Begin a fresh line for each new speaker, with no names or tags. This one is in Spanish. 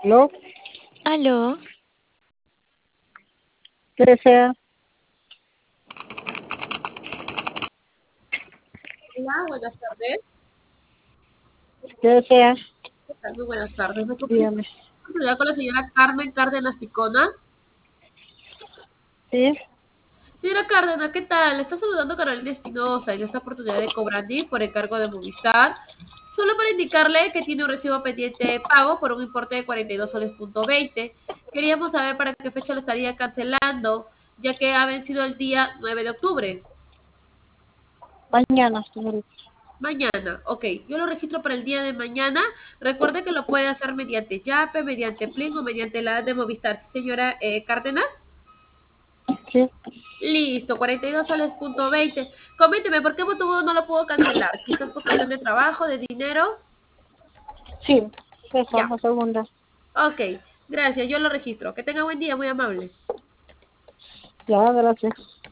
¿No?
Aló,
¿Qué desea?
Hola, buenas tardes.
¿Qué desea?
¿Qué tal? Muy buenas tardes. Me comunico
Dígame.
con la señora Carmen Cárdenas Ticona.
¿Sí?
Señora Cárdenas, ¿qué tal? Le está saludando Carolina Espinosa en esta oportunidad de Cobrandi por encargo de Movistar. Solo para indicarle que tiene un recibo pendiente de pago por un importe de 42 soles.20. Queríamos saber para qué fecha lo estaría cancelando, ya que ha vencido el día 9 de octubre.
Mañana, señorita.
Mañana, ok. Yo lo registro para el día de mañana. Recuerde que lo puede hacer mediante Yape, mediante Plin o mediante la app de Movistar. ¿Sí, señora Cárdenas?
¿Sí?
Listo, 42 soles.20. Coménteme, ¿por qué motivo no lo puedo cancelar? Quizás por cuestión de trabajo, de dinero.
Sí. Esa,
Ya,
la segunda.
ok. Gracias, yo lo registro. Que tenga buen día, muy amable.
Ya, gracias.